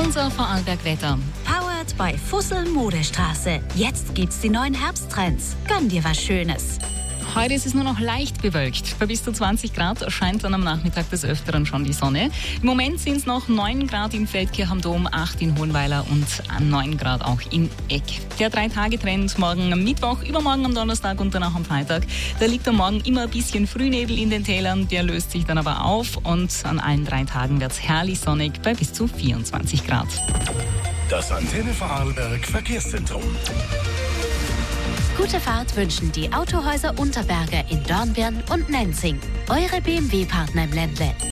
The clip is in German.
Unser Vorarlberg-Wetter. Powered bei Fussel Modestraße. Jetzt gibt's die neuen Herbsttrends. Gönn dir was Schönes. Heute ist es nur noch leicht bewölkt. Bei bis zu 20 Grad scheint dann am Nachmittag des Öfteren schon die Sonne. Im Moment sind es noch 9 Grad in Feldkirch am Dom, 8 in Hohenweiler und 9 Grad auch in Eck. Der 3-Tage-Trend morgen am Mittwoch, übermorgen am Donnerstag und danach am Freitag. Da liegt am Morgen immer ein bisschen Frühnebel in den Tälern, der löst sich dann aber auf und an allen 3 Tagen wird es herrlich sonnig bei bis zu 24 Grad. Das Antenne Vorarlberg Verkehrszentrum. Gute Fahrt wünschen die Autohäuser Unterberger in Dornbirn und Nenzing. Eure BMW-Partner im Ländle.